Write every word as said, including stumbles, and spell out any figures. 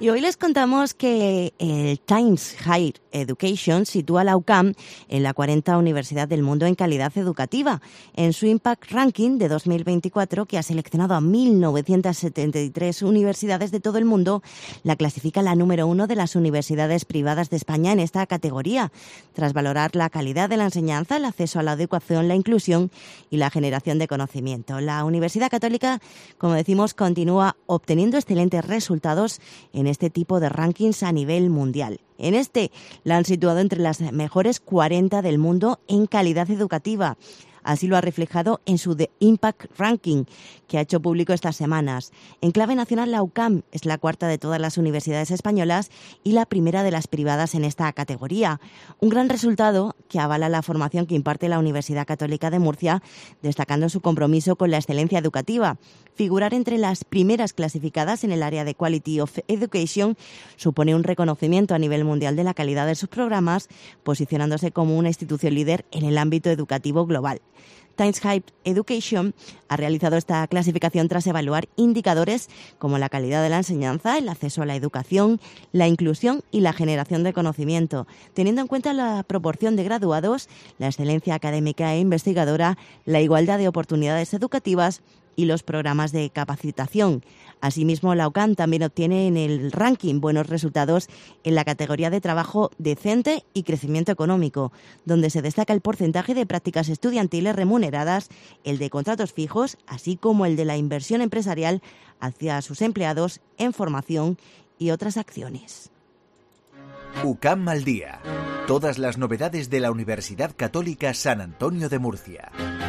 Y hoy les contamos que el Times Higher Education sitúa a la UCAM en la cuarta Universidad del Mundo en calidad educativa. En su Impact Ranking de dos mil veinticuatro, que ha seleccionado a mil novecientas setenta y tres universidades de todo el mundo, la clasifica la número uno de las universidades privadas de España en esta categoría, tras valorar la calidad de la enseñanza, el acceso a la educación, la inclusión y la generación de conocimiento. La Universidad Católica, como decimos, continúa obteniendo excelentes resultados en este tipo de rankings a nivel mundial. En este la han situado entre las mejores cuarenta del mundo en calidad educativa. Así lo ha reflejado en su The Impact Ranking, que ha hecho público estas semanas. En clave nacional, la UCAM es la cuarta de todas las universidades españolas y la primera de las privadas en esta categoría. Un gran resultado que avala la formación que imparte la Universidad Católica de Murcia, destacando su compromiso con la excelencia educativa. Figurar entre las primeras clasificadas en el área de Quality of Education supone un reconocimiento a nivel mundial de la calidad de sus programas, posicionándose como una institución líder en el ámbito educativo global. Times Higher Education ha realizado esta clasificación tras evaluar indicadores como la calidad de la enseñanza, el acceso a la educación, la inclusión y la generación de conocimiento, teniendo en cuenta la proporción de graduados, la excelencia académica e investigadora, la igualdad de oportunidades educativas y los programas de capacitación. Asimismo, la UCAM también obtiene en el ranking buenos resultados en la categoría de trabajo decente y crecimiento económico, donde se destaca el porcentaje de prácticas estudiantiles remuneradas, el de contratos fijos, así como el de la inversión empresarial hacia sus empleados en formación y otras acciones. UCAM al día. Todas las novedades de la Universidad Católica San Antonio de Murcia.